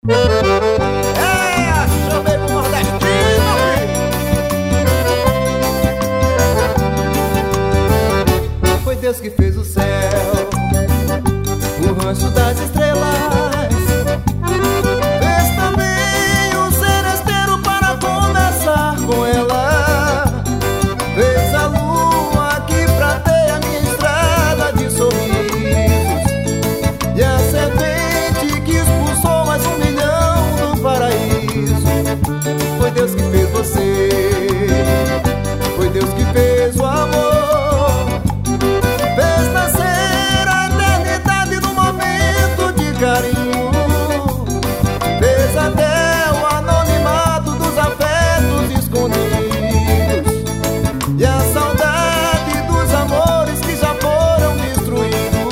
Chamei pro nordestino, filho. Foi Deus que fez o céu, o rancho das estrelas. Fez também um seresteiro para conversar com ela. Fez a lua que prateia minha estrada de sorrisos, e a serpente que expulsou mais 1 milhão do paraíso. Foi Deus que fez você, foi Deus que fez o amor. Fez nascer a eternidade no momento de carinho. Fez até o anonimato dos afetos escondidos, e a saudade dos amores que já foram destruídos.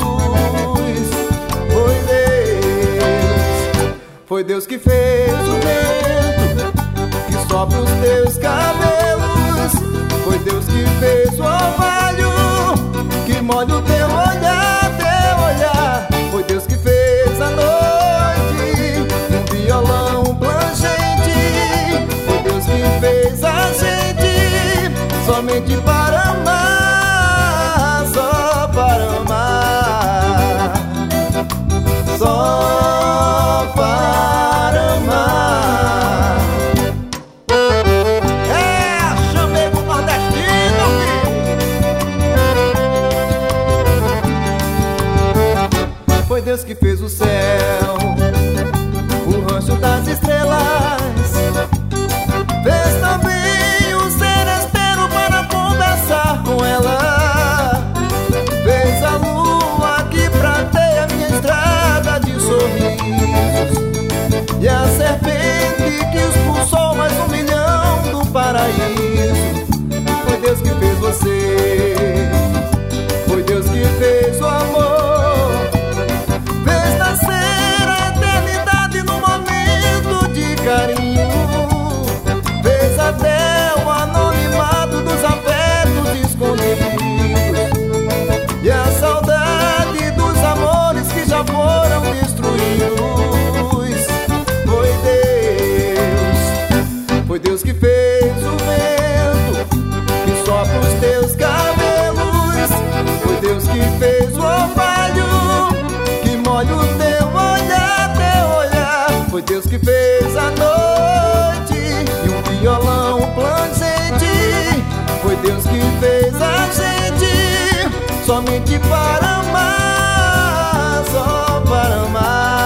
Foi Deus que fez o vento que sopra os teus cabelos. Foi Deus que fez o orvalho que molha o teu olhar, teu olhar. Foi Deus que fez a noite, um violão plangente. Foi Deus que fez a gente somente para amar, só para amar, só para amar. Chamei pro nordestino, filho. Foi Deus que fez o céu, o rancho das estrelas. Fez também um seresteiro para conversar com ela. Fez a lua que prateia minha estrada de sorrisos, e a serpente que expulsou mais 1 milhão do paraíso. Foi Deus que fez você, foi Deus que fez o amor. Fez nascer a eternidade no momento de carinho. Fez até o anonimato dos afetos escondidos, e a saudade dos amores que já foram destruídos. Foi Deus que fez o vento que sopra os teus cabelos. Foi Deus que fez o orvalho que molha o teu olhar, teu olhar. Foi Deus que fez a noite e um violão plangente. Foi Deus que fez a gente somente para amar, só para amar.